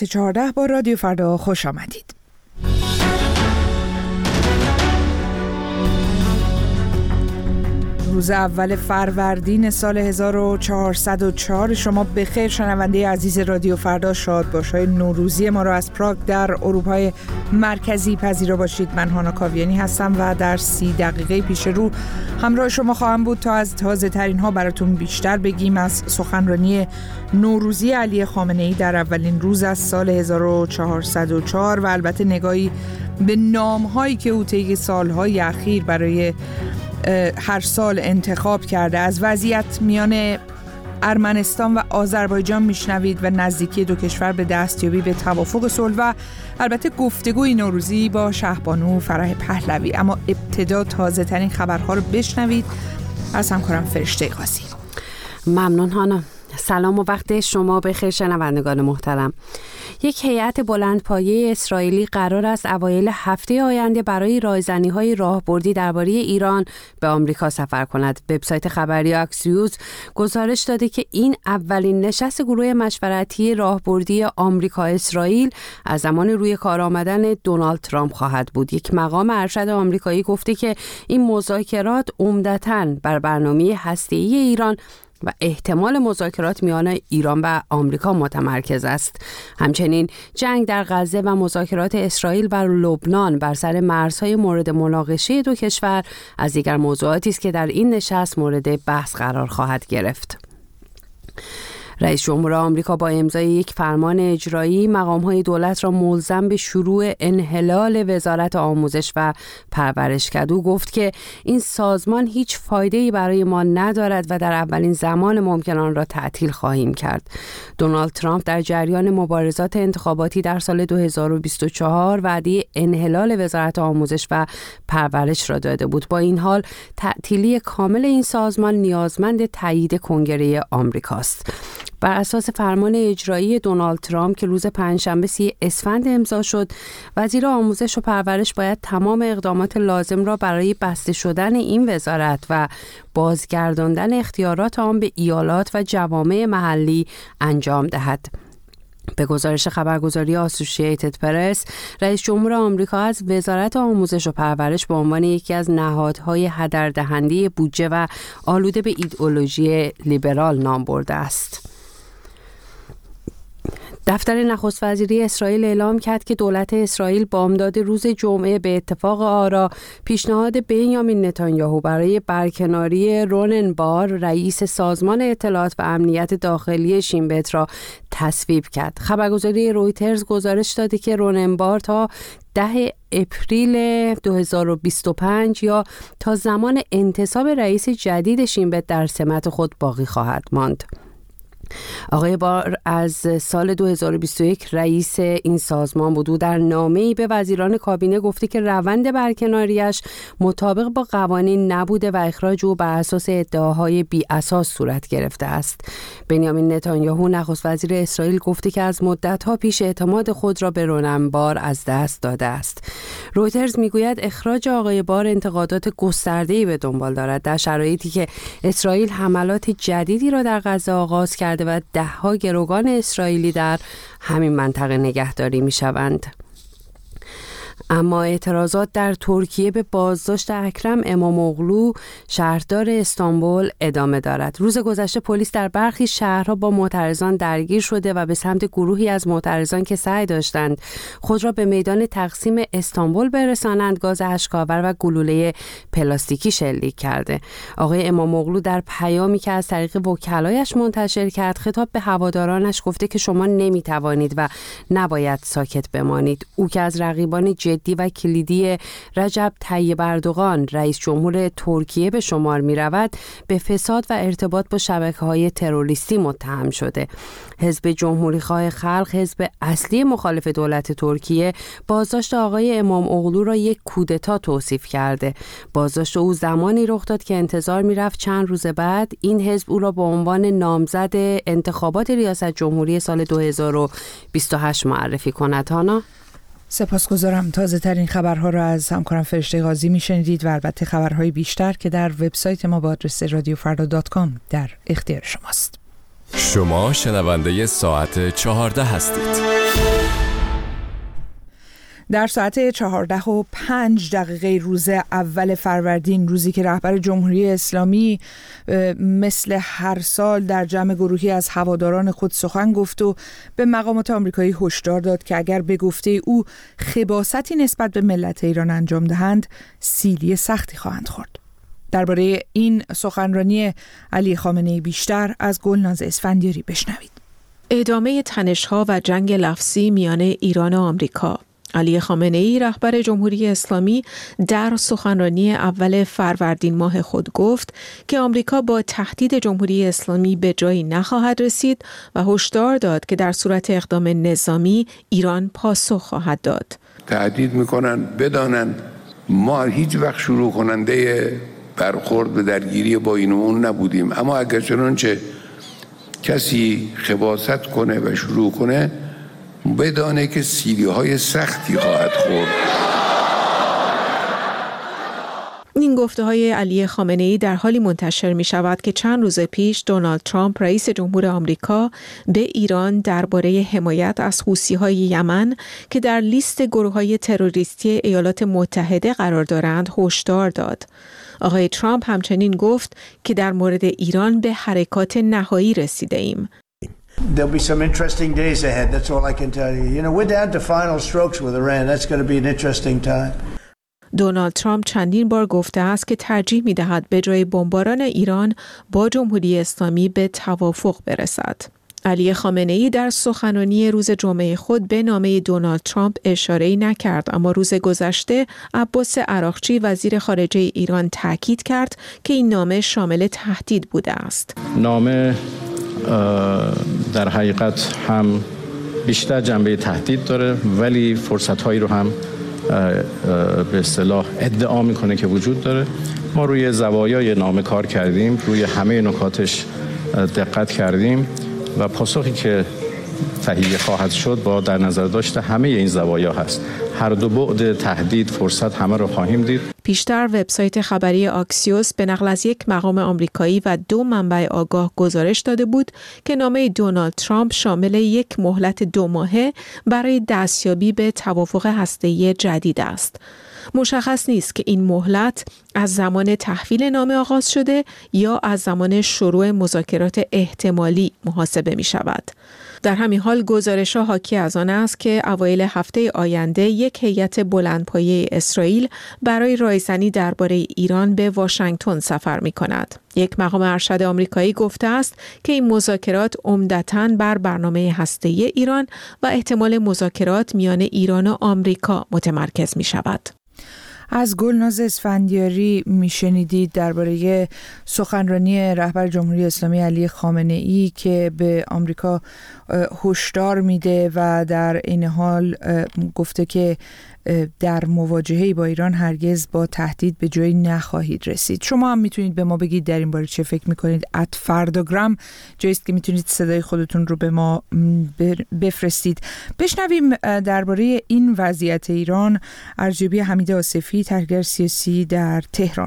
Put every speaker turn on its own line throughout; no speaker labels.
14 با رادیو فردا خوش آمدید. روز اول فروردین سال 1404 شما بخیر شنونده عزیز رادیو فردا. شادباش‌های نوروزی ما را از پراگ در اروپای مرکزی پذیرا باشید. من هانا کاویانی هستم و در 30 دقیقه پیش رو همراه شما خواهم بود تا از تازه ترین ها براتون بیشتر بگیم از سخنرانی نوروزی علی خامنه‌ای در اولین روز از سال 1404 و البته نگاهی به نام‌هایی که او طی سال‌های اخیر برای هر سال انتخاب کرده. از وضعیت میان ارمنستان و آذربایجان میشنوید و نزدیکی دو کشور به دستیابی به توافق صلح و البته گفتگوی نوروزی با شهبانو فرح پهلوی. اما ابتدا تازه ترین خبرها رو بشنوید از همکارم فرشته قاضی.
ممنون هانا. سلام و وقت شما بخیر شنوندگان محترم. یک هیئت بلندپایه اسرائیلی قرار است اوایل هفته آینده برای رایزنی‌های راهبردی درباره ایران به آمریکا سفر کند. وبسایت خبری اکسیوس گزارش داده که این اولین نشست گروه مشورتی راهبردی آمریکا اسرائیل از زمان روی کار آمدن دونالد ترامپ خواهد بود. یک مقام ارشد آمریکایی گفته که این مذاکرات عمدتاً بر برنامه هسته‌ای ایران و احتمال مذاکرات میان ایران و آمریکا متمرکز است. همچنین جنگ در غزه و مذاکرات اسرائیل و لبنان بر سر مرزهای مورد مناقشه دو کشور از دیگر موضوعاتی است که در این نشست مورد بحث قرار خواهد گرفت. رئیس جمهور آمریکا با امضای یک فرمان اجرایی مقام‌های دولت را ملزم به شروع انحلال وزارت آموزش و پرورش کرد. او گفت که این سازمان هیچ فایده‌ای برای ما ندارد و در اولین زمان ممکن آن را تعطیل خواهیم کرد. دونالد ترامپ در جریان مبارزات انتخاباتی در سال 2024 وعده انحلال وزارت آموزش و پرورش را داده بود. با این حال تعطیلی کامل این سازمان نیازمند تایید کنگره آمریکاست. بر اساس فرمان اجرایی دونالد ترامپ که روز پنجشنبه 30 اسفند امضا شد، وزیر آموزش و پرورش باید تمام اقدامات لازم را برای بسته شدن این وزارت و بازگرداندن اختیارات آن به ایالات و جوامع محلی انجام دهد. به گزارش خبرگزاری آسوشییتد پرس، رئیس جمهور آمریکا از وزارت آموزش و پرورش به عنوان یکی از نهادهای هدردهنده بودجه و آلوده به ایدئولوژی لیبرال نام برده است. دفتر نخست وزیری اسرائیل اعلام کرد که دولت اسرائیل بامداد روز جمعه به اتفاق آرا پیشنهاد بنیامین نتانیاهو برای برکناری رونن بار رئیس سازمان اطلاعات و امنیت داخلی شین بت را تصویب کرد. خبرگزاری رویترز گزارش داده که رونن بار تا 10 اپریل 2025 یا تا زمان انتصاب رئیس جدید شین بت در سمت خود باقی خواهد ماند. آقای بار از سال 2021 رئیس این سازمان بود. او در نامه‌ای به وزیران کابینه گفته که روند برکناریش مطابق با قوانین نبوده و اخراج او بر اساس ادعاهای بی اساس صورت گرفته است. بنیامین نتانیاهو نخست وزیر اسرائیل گفته که از مدت‌ها پیش اعتماد خود را به رونن بار از دست داده است. رویترز میگوید اخراج آقای بار انتقادات گسترده‌ای به دنبال دارد در شرایطی که اسرائیل حملات جدیدی را در غزه آغاز کرده و ده‌ها گروگان اسرائیلی در همین منطقه نگهداری می‌شوند. اما اعتراضات در ترکیه به بازداشت اکرم اماموغلو شهردار استانبول ادامه دارد. روز گذشته پلیس در برخی شهرها با معترضان درگیر شده و به سمت گروهی از معترضان که سعی داشتند خود را به میدان تقسیم استانبول برسانند گاز اشک‌آور و گلوله پلاستیکی شلیک کرده. آقای اماموغلو در پیامی که از طریق وکلایش منتشر کرد خطاب به هوادارانش گفته که شما نمیتوانید و نباید ساکت بمانید. او که از رقیبان جدی و کلیدی رجب طیب اردوغان رئیس جمهور ترکیه به شمار می رود به فساد و ارتباط با شبکه‌های تروریستی متهم شده. حزب جمهوری‌خواه خلق، حزب اصلی مخالف دولت ترکیه، بازداشت آقای اماموغلو را یک کودتا توصیف کرده. بازداشت او زمانی رخ داد که انتظار می‌رفت چند روز بعد این حزب او را به عنوان نامزد انتخابات ریاست جمهوری سال 2028 معرفی کند. هانا
سپاسگزارم. تازه ترین خبرها را از همکارم فرشته قاضی میشنیدید و البته خبرهای بیشتر که در وبسایت ما با آدرس radiofarda.com در اختیار شماست.
شما شنونده ساعت 14 هستید.
در ساعت 14:05 روز اول فروردین، روزی که رهبر جمهوری اسلامی مثل هر سال در جمع گروهی از هواداران خود سخن گفت و به مقامات آمریکایی هشدار داد که اگر به گفته او خباثتی نسبت به ملت ایران انجام دهند، سیلی سختی خواهند خورد. درباره این سخنرانی علی خامنه‌ای بیشتر از گلناز اسفندیاری بشنوید.
ادامه تنش‌ها و جنگ لفظی میان ایران و آمریکا. علی خامنه‌ای رهبر جمهوری اسلامی در سخنرانی اول فروردین ماه خود گفت که آمریکا با تهدید جمهوری اسلامی به جایی نخواهد رسید و هشدار داد که در صورت اقدام نظامی ایران پاسخ خواهد داد.
تهدید میکنن بدانن ما هیچ وقت شروع کننده برخورد به درگیری با این و اون نبودیم، اما اگر چنانچه کسی خباثت کنه و شروع کنه بدانه که سیلی‌های سختی خواهد خورد.
این گفته‌های علی خامنه‌ای در حالی منتشر می‌شود که چند روز پیش دونالد ترامپ رئیس جمهور آمریکا به ایران درباره حمایت از حوثی‌های یمن که در لیست گروه‌های تروریستی ایالات متحده قرار دارند هشدار داد. آقای ترامپ همچنین گفت که در مورد ایران به حرکات نهایی رسیده ایم.
There'll be some interesting days ahead. That's all I can tell you. You know, we're down to final strokes with Iran. That's going to be an interesting time.
دونالد ترامپ چندین بار گفته است که ترجیح می‌دهد به جای بمباران ایران با جمهوری اسلامی به توافق برسد. علی خامنه‌ای در سخنرانی روز جمعه خود به نامه دونالد ترامپ اشاره‌ای نکرد، اما روز گذشته عباس عراقچی وزیر خارجه ایران تاکید کرد که این نامه شامل تهدید بوده است.
نامه در حقیقت هم بیشتر جنبه تهدید داره، ولی فرصت‌هایی رو هم به اصطلاح ادعا میکنه که وجود داره. ما روی زوایای نامه کار کردیم، روی همه نکاتش دقت کردیم و پاسخی که تهیه خواهد شد با در نظر داشته همه این زوایا هست. هر دو بعد تهدید، فرصت همه رو خواهیم دید.
پیشتر وبسایت خبری آکسیوس به نقل از یک مقام آمریکایی و 2 منبع آگاه گزارش داده بود که نامه دونالد ترامپ شامل یک مهلت 2 ماهه برای دستیابی به توافق هسته‌ای جدید است. مشخص نیست که این مهلت از زمان تحویل نامه آغاز شده یا از زمان شروع مذاکرات احتمالی محاسبه می شود. در همین حال گزارش‌ها حاکی از آن است که اوایل هفته آینده یک هیئت بلندپایه اسرائیل برای رایزنی درباره ایران به واشنگتن سفر می‌کند. یک مقام ارشد آمریکایی گفته است که این مذاکرات عمدتاً بر برنامه هسته‌ای ایران و احتمال مذاکرات میان ایران و آمریکا متمرکز می‌شود.
از گلناز اسفندیاری میشنیدید درباره سخنرانی رهبر جمهوری اسلامی علی خامنه‌ای که به آمریکا هشدار میده و در این حال گفته که در مواجهه با ایران هرگز با تهدید به جایی نخواهید رسید. شما هم میتونید به ما بگید در این باره چه فکر میکنید. @فرداگرام جایی است که میتونید صدای خودتون رو به ما بفرستید. بشنویم درباره این وضعیت ایران ارجبی حمید آصفی، تحلیلگر سیاسی در تهران.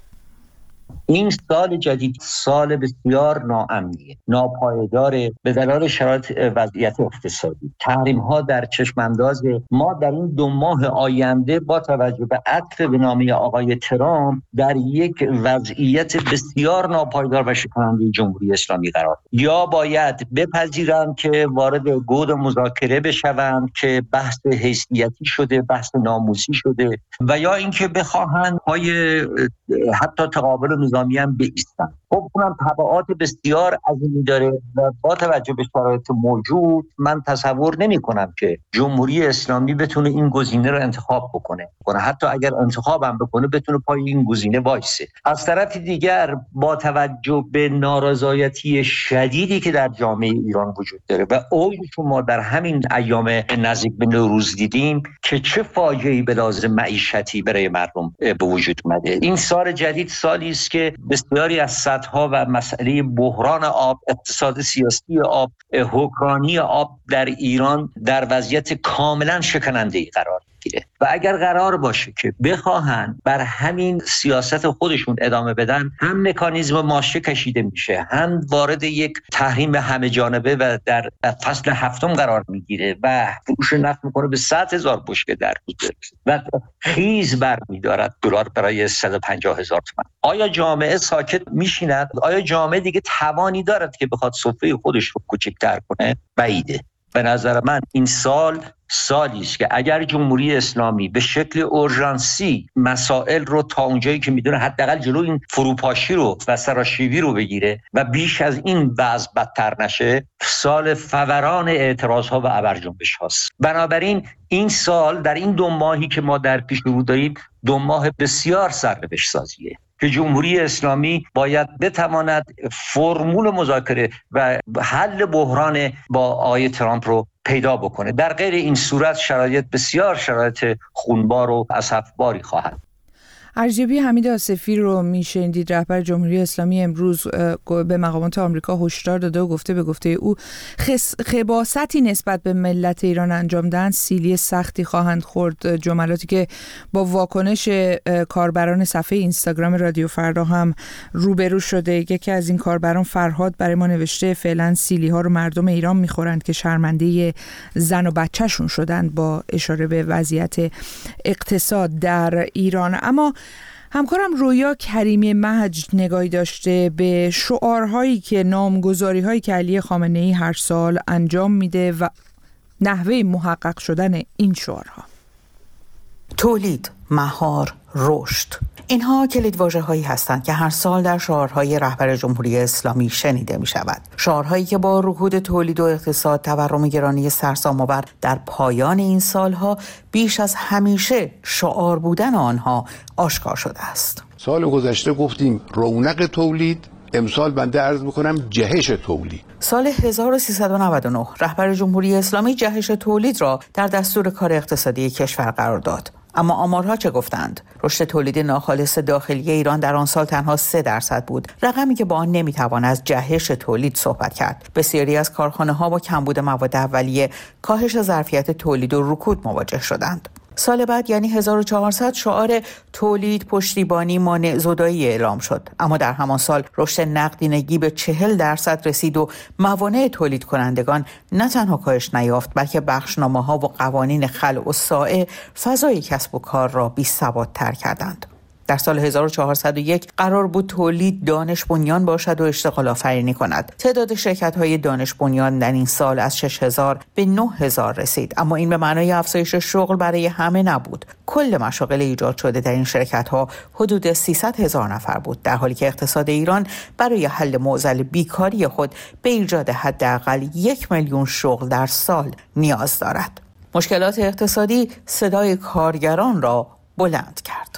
این سال جدید سال بسیار ناامنیه، ناپایداره به دلایل شرایط وضعیت اقتصادی. تحریم‌ها در چشم‌انداز ما در این 2 ماه آینده با توجه به عطف به نامه آقای ترامپ در یک وضعیت بسیار ناپایدار و شکننده جمهوری اسلامی قرار. یا باید بپذیرند که وارد گود مذاکره بشوند که بحث حیثیتی شده، بحث ناموسی شده، و یا اینکه بخواهند پای حتی تقابل نظامی هم بایستن. خب اونم تبعات بسیار عظیمی داره و با توجه به شرایط موجود من تصور نمی کنم که جمهوری اسلامی بتونه این گزینه رو انتخاب بکنه. حتی اگر انتخابم بکنه بتونه پای این گزینه وایسه. از طرف دیگر با توجه به نارضایتی شدیدی که در جامعه ایران وجود داره و اوجی که ما در همین ایام نزدیک به نوروز دیدیم که چه فاجعه‌ای به لحاظ معیشتی برای مردم به وجود اومده. این سال جدید سالی است که بسیاری از سدها و مسئله بحران آب، اقتصاد سیاسی آب، حکمرانی آب در ایران در وضعیت کاملا شکننده‌ای قرار میگیره و اگر قرار باشه که بخواهن بر همین سیاست خودشون ادامه بدن، هم مکانیزم ماشه کشیده میشه، هم وارد یک تحریم همه جانبه و در فصل هفتم قرار میگیره و فروش نفت میکنه به 100,000 بشکه در روز و خیز برمیدارد دلار برای 150,000 تومان. آیا جامعه ساکت میشیند؟ آیا جامعه دیگه توانی دارد که بخواد سفره خودش رو کوچکتر کنه؟ بعیده. به نظر من این سالی است که اگر جمهوری اسلامی به شکل اورژانسی مسائل رو تا اونجایی که میدونه حداقل جلو این فروپاشی رو و سراشیبی رو بگیره و بیش از این وضع بدتر نشه، سال فوران اعتراضها و ابرجنبش هاست. بنابراین این سال در این 2 ماهی که ما در پیش رو داریم 2 ماه بسیار سرنوشت سازیه که جمهوری اسلامی باید بتواند فرمول مذاکره و حل بحران با آقای ترامپ رو پیدا بکنه. در غیر این صورت شرایط بسیار شرایط خونبار و اسفباری خواهد.
ارجبی حمید آصفی رو میشنیدید، رهبر جمهوری اسلامی امروز به مقامات آمریکا هشدار داده و گفته به گفته او خباستی نسبت به ملت ایران انجام دهند سیلی سختی خواهند خورد. جملاتی که با واکنش کاربران صفحه اینستاگرام رادیو فردا هم روبرو شده. یکی از این کاربران فرهاد برای ما نوشته فعلا سیلی ها رو مردم ایران میخورند که شرمنده زن و بچه‌شون شدند، با اشاره به وضعیت اقتصاد در ایران. اما همکارم رویا کریمی مهج نگاهی داشته به شعارهایی که نامگذاری‌هایی که علی خامنه‌ای هر سال انجام میده و نحوه محقق شدن این شعارها.
تولید، مهار، رشد، اینها کلیدواژه‌هایی هستند که هر سال در شعارهای رهبر جمهوری اسلامی شنیده می شود. شعارهایی که با رکود تولید و اقتصاد، تورم گرانی سرسام‌آور در پایان این سالها بیش از همیشه شعار بودن آنها آشکار شده است.
سال گذشته گفتیم رونق تولید، امسال بنده عرض میکنم جهش تولید.
سال 1399 رهبر جمهوری اسلامی جهش تولید را در دستور کار اقتصادی کشور قرار داد. اما آمارها چه گفتند؟ رشد تولید ناخالص داخلی ایران در آن سال تنها 3% بود، رقمی که با آن نمیتوان از جهش تولید صحبت کرد. بسیاری از کارخانه‌ها با کمبود مواد اولیه، کاهش ظرفیت تولید و رکود مواجه شدند. سال بعد یعنی 1400 شعار تولید پشتیبانی مانع زدایی اعلام شد، اما در همان سال رشد نقدینگی به 40% رسید و موانع تولید کنندگان نه تنها کاهش نیافت بلکه بخشنامه‌ها و قوانین خلع و سائع فضای کسب و کار را بی‌ثبات‌تر کردند. در سال 1401 قرار بود تولید دانش بنیان باشد و اشتغال آفرینی کند. تعداد شرکت‌های دانش بنیان در این سال از 6000 به 9000 رسید، اما این به معنای افزایش شغل برای همه نبود. کل مشاغل ایجاد شده در این شرکت‌ها حدود 300,000 نفر بود، در حالی که اقتصاد ایران برای حل معضل بیکاری خود به ایجاد حداقل 1,000,000 شغل در سال نیاز دارد. مشکلات اقتصادی صدای کارگران را بلند کرد.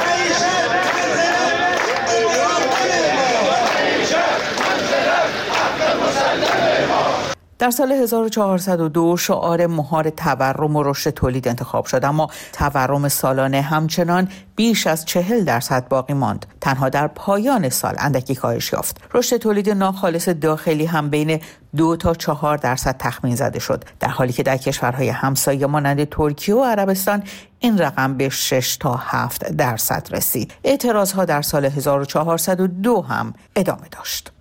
در سال 1402 شعار مهار تورم و رشد تولید انتخاب شد، اما تورم سالانه همچنان بیش از 40% باقی ماند. تنها در پایان سال اندکی کاهش یافت. رشد تولید ناخالص داخلی هم بین 2 تا 4% تخمین زده شد، در حالی که در کشورهای همسایه مانند ترکیه و عربستان این رقم به 6 تا 7% رسید. اعتراضها در سال 1402 هم ادامه داشت.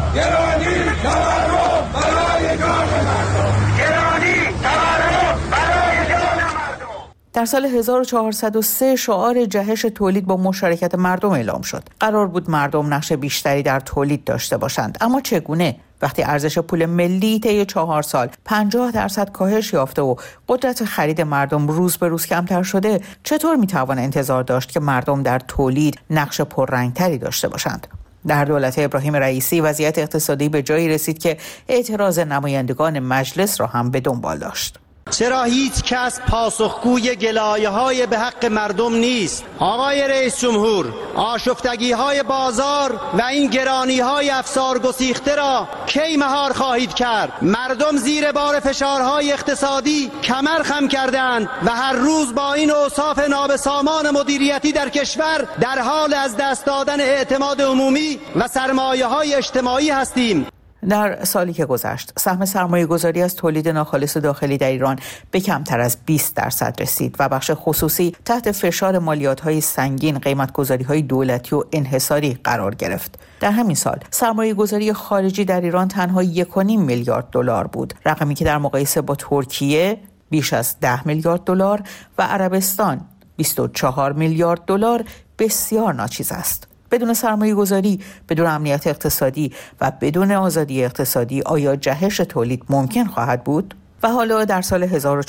در سال 1403 شعار جهش تولید با مشارکت مردم اعلام شد. قرار بود مردم نقش بیشتری در تولید داشته باشند، اما چگونه؟ وقتی ارزش پول ملی طی 4 سال 50% کاهش یافته و قدرت خرید مردم روز به روز کمتر شده، چطور میتوان انتظار داشت که مردم در تولید نقش پررنگتری داشته باشند؟ در دولت ابراهیم رئیسی وضعیت اقتصادی به جایی رسید که اعتراض نمایندگان مجلس را هم به دنبال داشت.
چرا هیچ کس پاسخگوی گلایه‌های به حق مردم نیست؟ آقای رئیس جمهور، آشفتگی‌های بازار و این گرانی‌های افسار گسیخته را کی مهار خواهید کرد؟ مردم زیر بار فشارهای اقتصادی کمر خم کردند و هر روز با این اوصاف نابسامان مدیریتی در کشور در حال از دست دادن اعتماد عمومی و سرمایه‌های اجتماعی هستیم.
در سالی که گذشت سهم سرمایه‌گذاری از تولید ناخالص داخلی در ایران به کمتر از 20% رسید و بخش خصوصی تحت فشار مالیات‌های سنگین، قیمت‌گذاری‌های دولتی و انحصاری قرار گرفت. در همین سال سرمایه‌گذاری خارجی در ایران تنها 1.5 میلیارد دلار بود، رقمی که در مقایسه با ترکیه بیش از 10 میلیارد دلار و عربستان 24 میلیارد دلار بسیار ناچیز است. بدون سرمایه گذاری، بدون امنیت اقتصادی و بدون آزادی اقتصادی آیا جهش تولید ممکن خواهد بود؟ و حالا در سال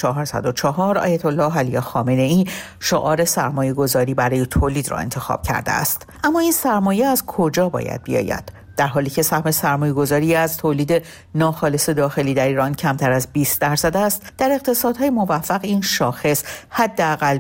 1404 آیت الله علی خامنه‌ای شعار سرمایه گذاری برای تولید را انتخاب کرده است. اما این سرمایه از کجا باید بیاید؟ در حالی که سهم سرمایه گذاری از تولید ناخالص داخلی در ایران کمتر از 20% است، در اقتصادهای موفق این شاخص حداقل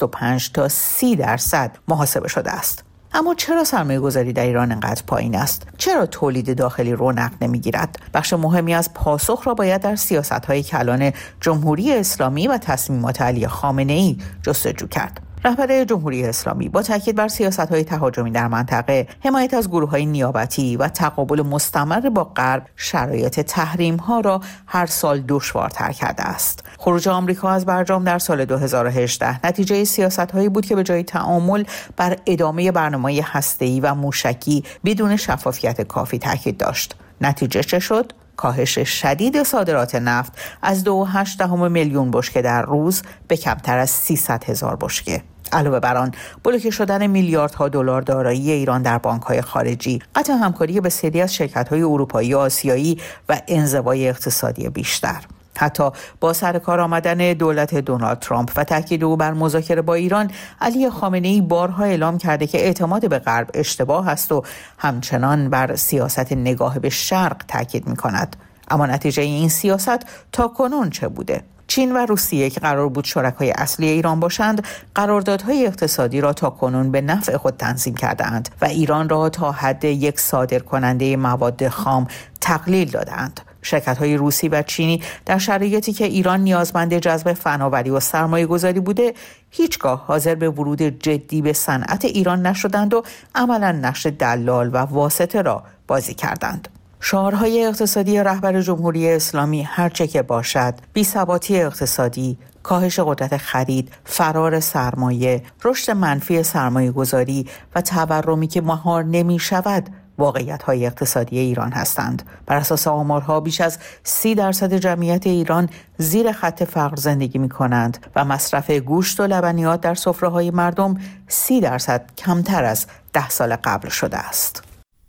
25 تا 30% محاسبه شده است. اما چرا سرمایه گذاری در ایران انقدر پایین است؟ چرا تولید داخلی رونق نمیگیرد؟ بخش مهمی از پاسخ را باید در سیاست‌های کلان جمهوری اسلامی و تصمیمات علی خامنه‌ای جستجو کرد. رهبر جمهوری اسلامی با تاکید بر سیاست‌های تهاجمی در منطقه، حمایت از گروه‌های نیابتی و تقابل مستمر با غرب شرایط تحریم‌ها را هر سال دشوارتر کرده است. خروج آمریکا از برجام در سال 2018 نتیجه سیاست‌هایی بود که به جای تعامل بر ادامه برنامه‌های هسته‌ای و موشکی بدون شفافیت کافی تاکید داشت. نتیجه چه شد؟ کاهش شدید صادرات نفت از 2.8 میلیون بشکه در روز به کمتر از 300,000 بشکه. علاوه بر آن، بلوکه شدن میلیاردها دلار دارایی ایران در بانک‌های خارجی، قطع همکاری بسیاری از شرکت‌های اروپایی و آسیایی و انزوای اقتصادی بیشتر. حتی با سر کار آمدن دولت دونالد ترامپ و تاکید او بر مذاکره با ایران، علی خامنه‌ای بارها اعلام کرده که اعتماد به غرب اشتباه است و همچنان بر سیاست نگاه به شرق تاکید می‌کند. اما نتیجه این سیاست تا کنون چه بوده؟ چین و روسیه که قرار بود شرکای اصلی ایران باشند، قراردادهای اقتصادی را تا کنون به نفع خود تنظیم کرده‌اند و ایران را تا حد یک صادرکننده مواد خام تقلیل دادند. شرکت‌های روسی و چینی در شرایطی که ایران نیازمند جذب فناوری و سرمایه‌گذاری بوده، هیچگاه حاضر به ورود جدی به صنعت ایران نشدند و عملاً نقش دلال و واسطه را بازی کردند. شعارهای اقتصادی رهبر جمهوری اسلامی هرچه که باشد، بی‌ثباتی اقتصادی، کاهش قدرت خرید، فرار سرمایه، رشد منفی سرمایه‌گذاری و تورمی که مهار نمی‌شود، واقعیت‌های اقتصادی ایران هستند. بر اساس آمارها بیش از 30% جمعیت ایران زیر خط فقر زندگی می‌کنند و مصرف گوشت و لبنیات در سفره‌های مردم 30% کمتر از 10 سال قبل شده است.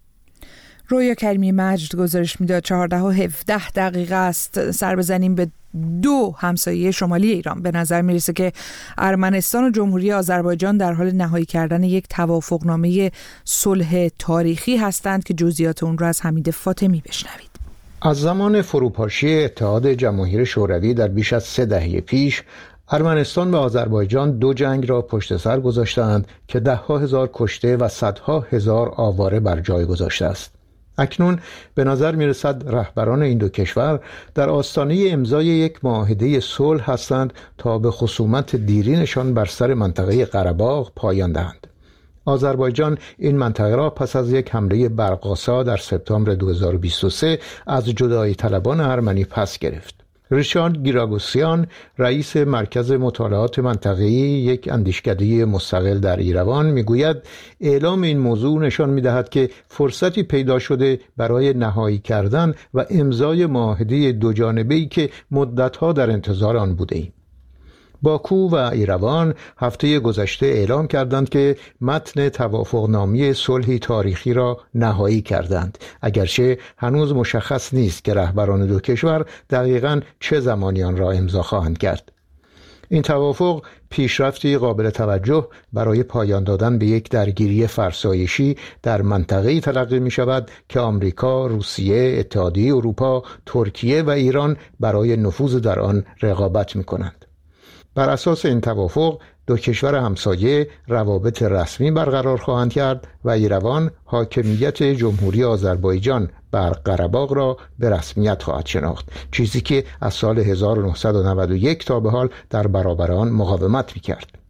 رویا کریمی مجد گزارش میداد 14:17 است. سر بزنیم به 2 همسایه شمالی ایران. به نظر میرسه که ارمنستان و جمهوری آذربایجان در حال نهایی کردن یک توافقنامه صلح تاریخی هستند که جزئیات اون رو از حمید فاطمی بشنوید.
از زمان فروپاشی اتحاد جماهیر شوروی در بیش از 3 دهه پیش، ارمنستان و آذربایجان 2 جنگ را پشت سر گذاشتند که 10,000 کشته و صدها هزار آواره بر جای گذاشته است. اکنون به نظر میرسد رهبران این 2 کشور در آستانه امضای یک معاهده صلح هستند تا به خصومت دیرینشان بر سر منطقه قره‌باغ پایان دهند. آذربایجان این منطقه را پس از یک حمله برق‌آسا در سپتامبر 2023 از جدایی طلبان ارمنی پس گرفت. ریشان گیراگوسیان، رئیس مرکز مطالعات منطقه‌ای، یک اندیشکده مستقل در ایروان، میگوید اعلام این موضوع نشان می‌دهد که فرصتی پیدا شده برای نهایی کردن و امضای معاهده 2 جانبه‌ای که مدت‌ها در انتظار آن بوده‌ایم. باکو و ایروان هفته گذشته اعلام کردند که متن توافقنامه صلحی تاریخی را نهایی کردند، اگرچه هنوز مشخص نیست که رهبران 2 کشور دقیقاً چه زمانی آن را امضا خواهند کرد. این توافق پیشرفتی قابل توجه برای پایان دادن به یک درگیری فرسایشی در منطقه‌ای تلقی می شود که آمریکا، روسیه، اتحادیه اروپا، ترکیه و ایران برای نفوذ در آن رقابت می کنند. بر اساس این توافق 2 کشور همسایه روابط رسمی برقرار خواهند کرد و ایروان حاکمیت جمهوری آذربایجان بر قره‌باغ را به رسمیت خواهد شناخت، چیزی که از سال 1991 تا به حال در برابر آن مقاومت می‌کرد.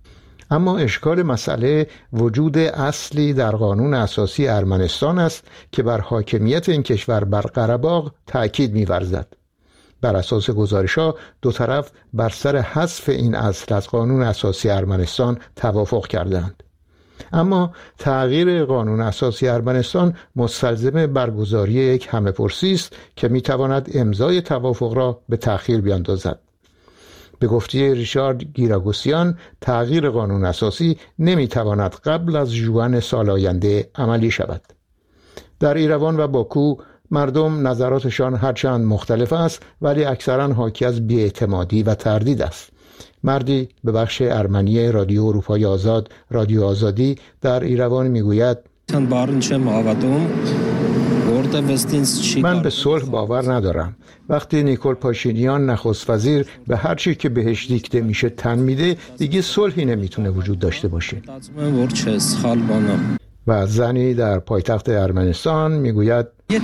اما اشکال مسئله وجود اصلی در قانون اساسی ارمنستان است که بر حاکمیت این کشور بر قره‌باغ تأکید می‌ورزد. بر اساس گزارش‌ها دو طرف بر سر حذف این اصل از قانون اساسی ارمنستان توافق کردند. اما تغییر قانون اساسی ارمنستان مستلزم برگزاری یک همه‌پرسی است که می‌تواند امضای توافق را به تأخیر بیاندازد. به گفته ریچارد گیراگوسیان، تغییر قانون اساسی نمی‌تواند قبل از ژوئن سال آینده عملی شود. در ایروان و باکو مردم نظراتشان هرچند مختلف است ولی اکثرا حاکی از بی‌اعتمادی و تردید است. مردی به بخش ارمنی رادیو اروپای آزاد، رادیو آزادی در ایروان میگوید من به صلح باور ندارم. وقتی نیکول پاشینیان نخست وزیر به هر چی که بهش دیکته میشه تن میده، دیگه صلحی نمیتونه وجود داشته باشه. و زنی در پایتخت ارمنستان میگوید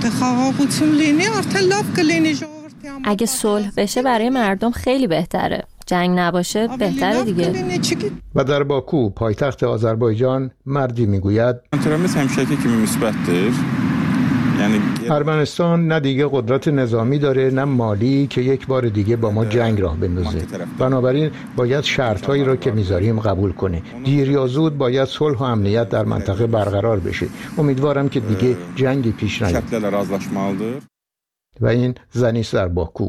اگه صلح بشه برای مردم خیلی بهتره. جنگ نباشه بهتره دیگه.
و در باکو پایتخت آذربایجان مردی میگوید ارمنستان نه دیگه قدرت نظامی داره نه مالی که یک بار دیگه با ما جنگ راه بندازه. بنابراین باید شرطهایی را که میذاریم قبول کنه. دیر یا زود باید صلح و امنیت در منطقه برقرار بشه. امیدوارم که دیگه جنگی پیش نیاد. و این زنی است در باکو.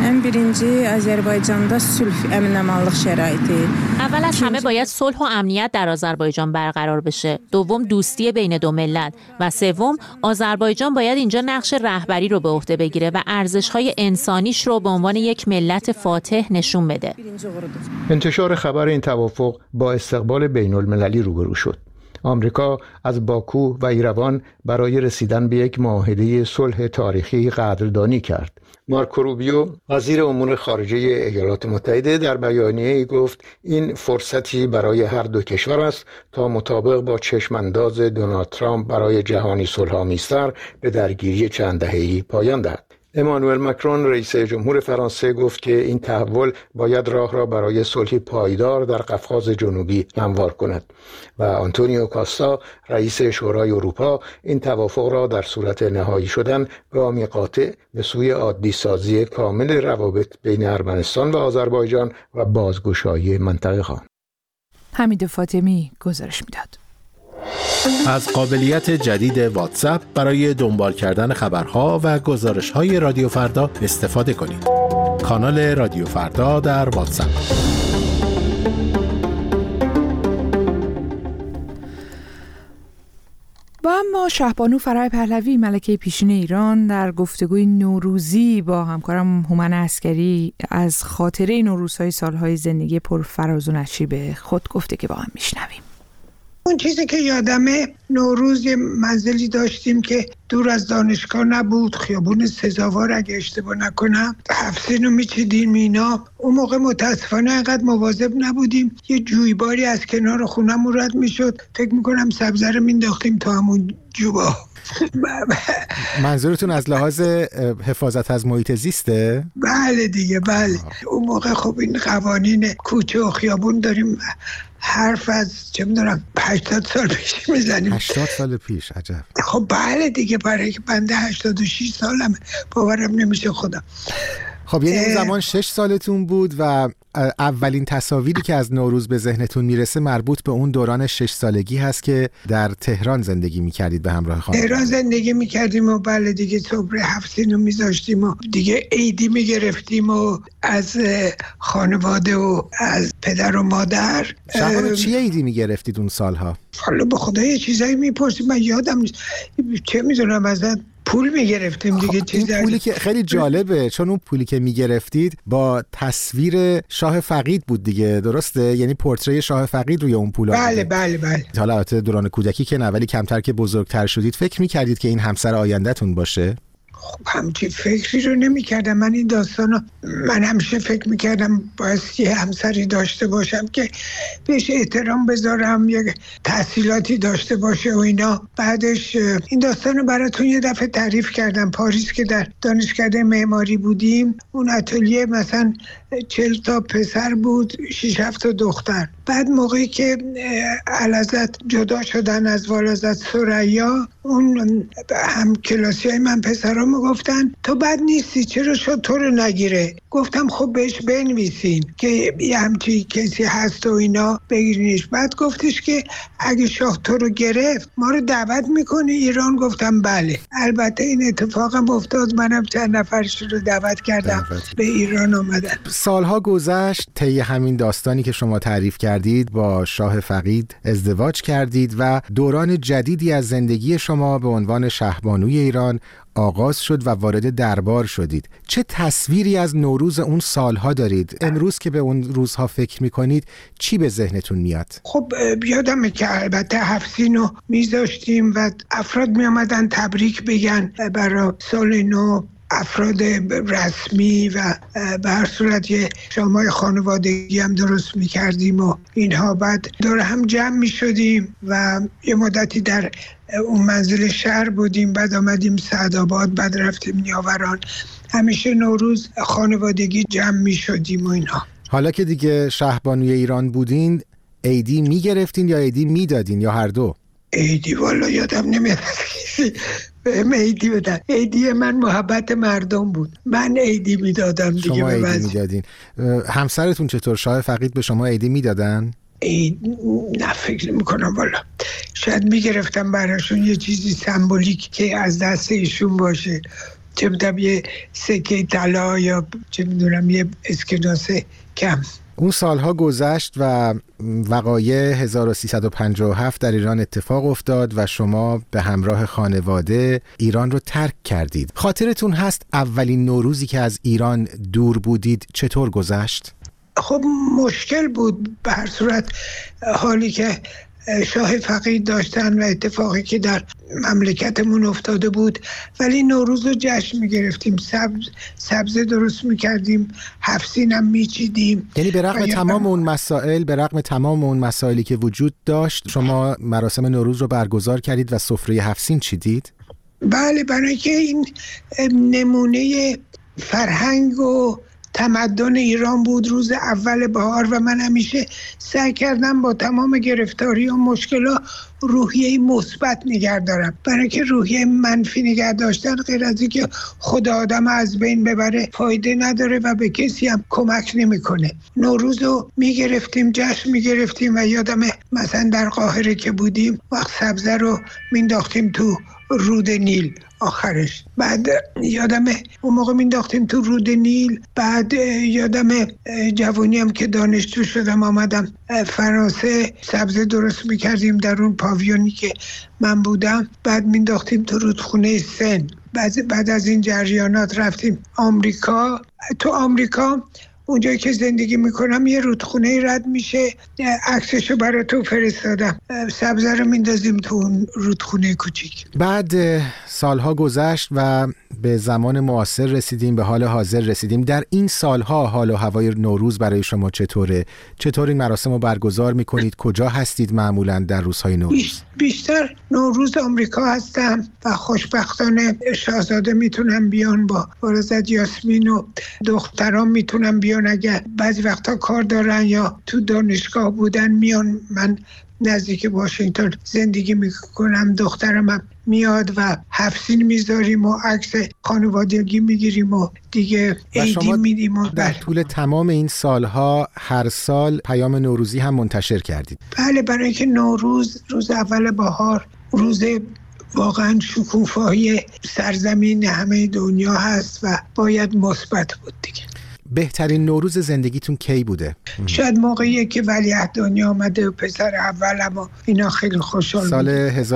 اول از همه باید صلح و امنیت در آذربایجان برقرار بشه. دوم دوستی بین دو ملت و سوم آذربایجان باید اینجا نقش رهبری رو به عهده بگیره و ارزش‌های انسانیش رو به عنوان یک ملت فاتح نشون بده.
انتشار خبر این توافق با استقبال بین‌المللی روبرو شد. آمریکا از باکو و ایروان برای رسیدن به یک معاهده صلح تاریخی قدردانی کرد. مارکو روبیو وزیر امور خارجه ایالات متحده در بیانیه‌ای گفت این فرصتی برای هر دو کشور است تا مطابق با چشمانداز دونالد ترامپ برای جهانی صلح‌آمیزتر به درگیری چند دهه‌ای پایان دهد. امانوئل ماکرون رئیس جمهور فرانسه گفت که این تحول باید راه را برای صلحی پایدار در قفقاز جنوبی هموار کند و آنتونیو کاستا رئیس شورای اروپا این توافق را در صورت نهایی شدن گامی قاطع به سوی عادی سازی کامل روابط بین ارمنستان و آذربایجان و بازگشایی منطقه خواند.
حمید فاطمی گزارش میداد.
از قابلیت جدید واتساپ برای دنبال کردن خبرها و گزارش‌های رادیو فردا استفاده کنید. کانال رادیو فردا در واتساپ.
و اما شهبانو فرای پهلوی ملکه پیشین ایران در گفتگوی نوروزی با همکارم هومن عسکری از خاطره نوروزهای سالهای زندگی پرفراز و نشیب خود گفته که با هم میشنویم.
اون چیزی که یادمه نوروز یه منزلی داشتیم که دور از دانشگاه نبود، خیابون سزاوار اگه اشتباه نکنم، 7 سینو میچیدیم اینا. اون موقع متاسفانه انقدر مواظب نبودیم، یه جویباری از کنار خونمون رد میشد، فکر میکنم سبزه رو مینداختیم تا همون جوبا.
منظورتون از لحاظ حفاظت از محیط زیسته؟
بله دیگه، بله. اون موقع خب این قوانین کوچه و خیابون داریم حرف از چه میدونم 80 سال پیش میزنیم.
80 سال پیش، عجب.
خب بله دیگه، برای که بنده 86 سالمه، باورم نمیشه خودم.
خب یعنی اون زمان 6 سالتون بود و اولین تصاویری که از نوروز به ذهنتون میرسه مربوط به اون دوران 6 سالگی هست که در تهران زندگی میکردید به همراه خانواده.
تهران زندگی میکردیم و بله دیگه صبح 7 سینو میذاشتیم و دیگه عیدی میگرفتیم و از خانواده و از پدر و مادر.
شما چی عیدی میگرفتید اون سالها؟
حالا به خدا یه چیزایی میپرسید، من یادم نیست، چه میدونم ازت پول میگرفتیم دیگه.
این پولی که خیلی جالبه چون اون پولی که میگرفتید با تصویر شاه فقید بود دیگه، درسته؟ یعنی پورتری شاه فقید روی اون پولا.
بله بله بله.
حالا البته دوران کودکی که نه، ولی کمتر که بزرگتر شدید فکر میکردید که این همسر آینده‌تون باشه؟
خب همچی فکری رو نمی کردم. من این داستانو من همیشه فکر می کردم باید یه همسری داشته باشم که بهش احترام بذارم، یک تحصیلاتی داشته باشه و اینا. بعدش این داستانو براتون یه دفعه تعریف کردم. پاریس که در دانشکده معماری بودیم، اون اتلیه مثلا 40 تا پسر بود، 6-7 تا دختر. بعد موقعی که علازت جدا شدن از والازت ثریا، اون هم کلاسی های من پسرها میگفتن تو بد نیستی، چرا شد تو رو نگیره؟ گفتم خب بهش بنویسین که یه همچی کسی هست و اینا بگیرینش. بعد گفتش که اگه شاه تو رو گرفت ما رو دعوت میکنی ایران؟ گفتم بله. البته این اتفاقم افتاد، منم چند نفرش رو دعوت کردم به ایران آمدن.
سالها گذشت، طی همین داستانی که شما تعریف کردید با شاه فقید ازدواج کردید و دوران جدیدی از زندگی شما به عنوان شهبانوی ایران آغاز شد و وارد دربار شدید. چه تصویری از نوروز اون سالها دارید؟ امروز که به اون روزها فکر میکنید چی به ذهنتون میاد؟
خب یادمه که البته 7 سینو میذاشتیم و افراد میامدن تبریک بگن برای سال نو، افراد رسمی و به هر صورت یه شامای خانوادگی هم درست میکردیم و اینها. بعد دور هم جمع میشدیم و یه مدتی در اون منزل شهر بودیم، بعد آمدیم سعدآباد، بعد رفتیم نیاوران. همیشه نوروز خانوادگی جمع میشدیم و اینها.
حالا که دیگه شهبانوی ایران بودین، عیدی میگرفتین یا عیدی میدادین یا هر دو؟
عیدی والا یادم نمیاد بهم عیدی بدن. عیدی من محبت مردم بود، من عیدی میدادم دیگه.
شما عیدی میدادین. همسرتون چطور؟ شاه فقید به شما عیدی میدادن؟
نه فکر میکنم والا. شاید میگرفتم براشون یه چیزی سمبولیک که از دست ایشون باشه، چه میدونم یه سکه طلا یا چه میدونم یه اسکناس کم.
اون سالها گذشت و وقایع 1357 در ایران اتفاق افتاد و شما به همراه خانواده ایران رو ترک کردید. خاطرتون هست اولین نوروزی که از ایران دور بودید چطور گذشت؟
خب مشکل بود. به هر صورت حالی که شاه فقید داشتن و اتفاقی که در مملکتمون افتاده بود، ولی نوروز رو جشن میگرفتیم، سبزه درست میکردیم، 7 سین هم میچیدیم.
یعنی به رغم تمام اون مسائلی که وجود داشت شما مراسم نوروز رو برگزار کردید و سفره 7 سین چیدید؟
بله، برای که این نمونه فرهنگ و تمدن ایران بود روز اول بهار و من همیشه سعی کردم با تمام گرفتاری و مشکلات روحیه مثبت نگه دارم، برای که روحیه منفی نگه داشتن غیر از اینکه خدا آدم از بین ببره فایده نداره و به کسی هم کمک نمیکنه. نوروز رو میگرفتیم، جشن میگرفتیم و یادمه مثلا در قاهره که بودیم وقت سبزه رو مینداختیم تو رود نیل آخرش. بعد یادمه اون موقع مینداختیم تو رود نیل. بعد یادمه جوانی هم که دانشجو شدم آمدم فرانسه، سبزه درست میکردیم در اون پاویونی که من بودم. بعد مینداختیم تو رودخونه سن. بعد از این جریانات رفتیم آمریکا. تو آمریکا اونجایی که زندگی میکنم یه رودخونه رد میشه، عکسشو برای تو فرستادم. سبزه رو میندازیم تو اون رودخونه کوچیک.
بعد سالها گذشت و به زمان معاصر رسیدیم، به حال حاضر رسیدیم. در این سالها حال و هوای نوروز برای شما چطوره؟ چطور این مراسم رو برگزار میکنید؟ کجا هستید معمولا در روزهای نوروز؟
بیشتر نوروز آمریکا هستم و خوشبختانه شاهزاده میتونم بیان، با والدت یاسمین و دختران میتونم بیان. اگه بعضی وقتا کار دارن یا تو دانشگاه بودن میان. من نزدیک واشنگتن زندگی میکنم، دخترم هم میاد و 7 سین میذاریم و عکس خانوادگی میگیریم و دیگه عیدی میدیم. و
در طول تمام این سالها هر سال پیام نوروزی هم منتشر کردید؟
بله، برای اینکه نوروز روز اول بهار، روز واقعا شکوفایی سرزمین همه دنیا هست و باید مثبت بود دیگه.
بهترین نوروز زندگیتون کی بوده؟
شاید موقعیه که ولیعهد دنیا آمده و پسر اولم و اینا خیلی خوشحال
سال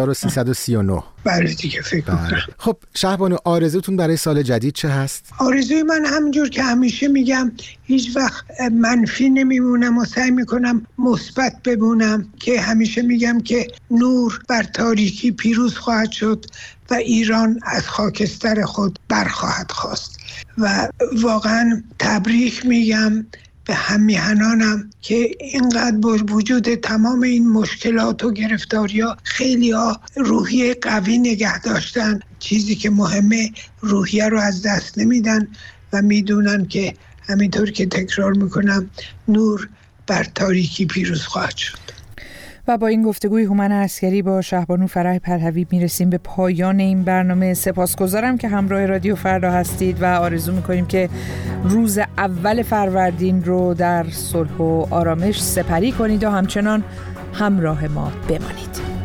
1339.
بله دیگه فکر میکنم.
خب شهبانو، آرزوتون برای سال جدید چه هست؟
آرزوی من همونجور که همیشه میگم هیچ وقت منفی نمیمونم و سعی میکنم مثبت بمونم، که همیشه میگم که نور بر تاریکی پیروز خواهد شد و ایران از خاکستر خود برخواهد خواست. و واقعا تبریک میگم به همیهنانم که اینقدر با وجود تمام این مشکلات و گرفتاری‌ها خیلی ها روحیه قوی نگه داشتن. چیزی که مهمه روحیه رو از دست نمیدن و میدونن که همینطور که تکرار میکنم نور بر تاریکی پیروز خواهد شد.
و با این گفتگوی هومن عسکری با شهبانو فرح پهلوی میرسیم به پایان این برنامه. سپاسگزارم که همراه رادیو فردا هستید و آرزو میکنیم که روز اول فروردین رو در صلح و آرامش سپری کنید و همچنان همراه ما بمانید.